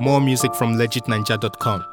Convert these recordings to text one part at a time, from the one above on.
More music from legitninja.com.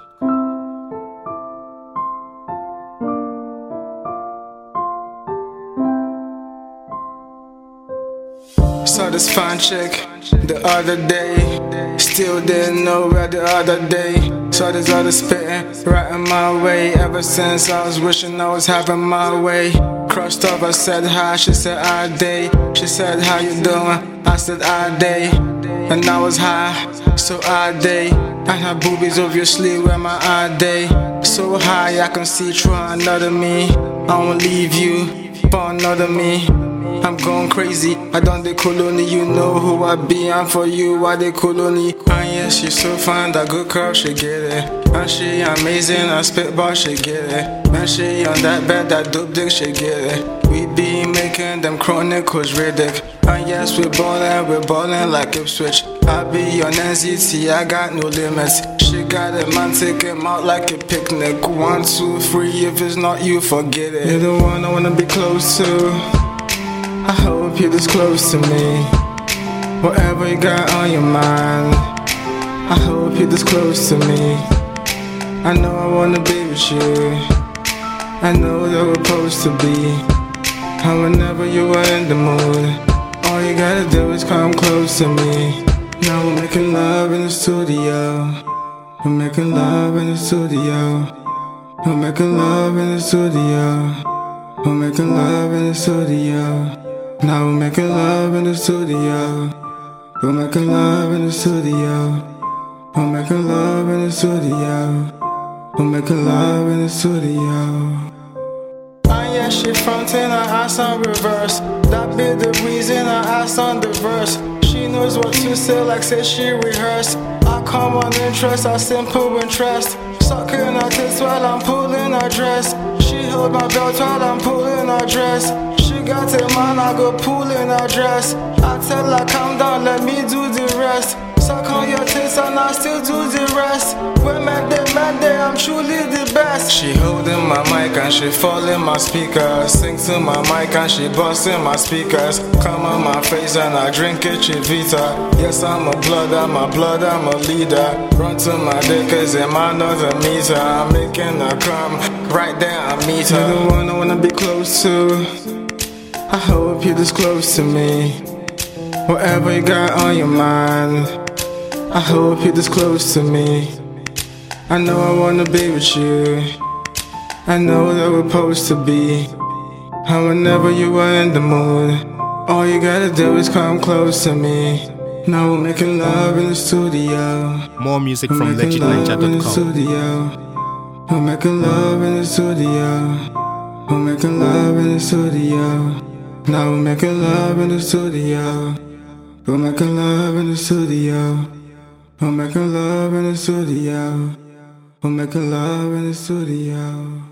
Saw this fine chick the other day, still didn't know her the other day. Saw this other spitting right in my way. Ever since I was wishing I was having my way. Crossed over, said hi, she said I day. She said how you doing, I said I day. And I was high, so I day. And her boobies obviously where my eye day. So high I can see through another me. I won't leave you for another me. I'm going crazy, I done the colony, you know who I be. I'm for you, I the colony. And yeah, she so fine, that good curve, she get it. And she amazing, I spitball, she get it. Man, she on that bed, that dope dick, she get it. We be making them chronicles ridic. And yes, we're ballin' like Ipswich. I be on NZT, I got no limits. She got it, man, take him out like a picnic. 1, 2, 3, if it's not you, forget it. You're the one I wanna be close to. I hope you're this close to me. Whatever you got on your mind, I hope you're this close to me. I know I wanna be with you. I know that we're supposed to be. And whenever you are in the mood, all you gotta do is come close to me. Now we're making love in the studio. We're making love in the studio. We're making love in the studio. We're making love in the studio. Now we're making love in the studio. We're making love in the studio. We're making love in the studio. We're making love in the studio. And yeah, she frontin' her ass on reverse. That be the reason her ass on the verse. She knows what to say, like say she rehearsed. I come on interest, I simple interest. Sucking her tits while I'm pulling her dress. She hold my belt while I'm pulling her dress. She got it, man, I go pulling her dress. I tell her calm down, let me do the rest. Suck on your tits and I still do the rest. When man day, I'm truly the best. She holding my mic and she falling my speaker. Sing to my mic and she busting my speakers. Come on my face and I drink it, Chivita. Yes, I'm a blood, I'm a leader. Run to my dick cause in my another meter. I'm making her come, right there I meet her. You're the one I wanna be close to. I hope you're this close to me. Whatever you got on your mind, I hope you're this close to me. I know I wanna be with you. I know that we're supposed to be. And whenever you are in the mood, all you gotta do is come close to me. Now we're making love in the studio. More music from legitninja.com. We're making love in the studio. We're making love in the studio. Now we're making love in the studio. We're making love in the studio. We're making love in the studio. We're making love in the studio.